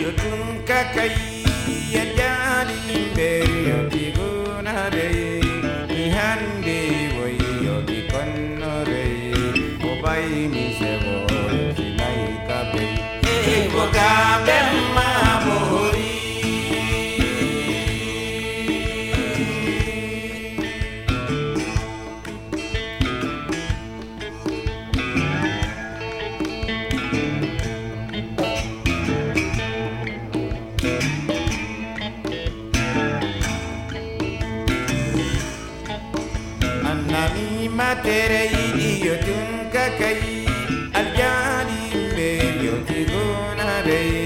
yotun kakai ya jali imberi yoti gunare ihande woi yoti konore obai mi sebo sinai kabe bogabe mamori Nami matere yotun kakai aljani be yoti gunare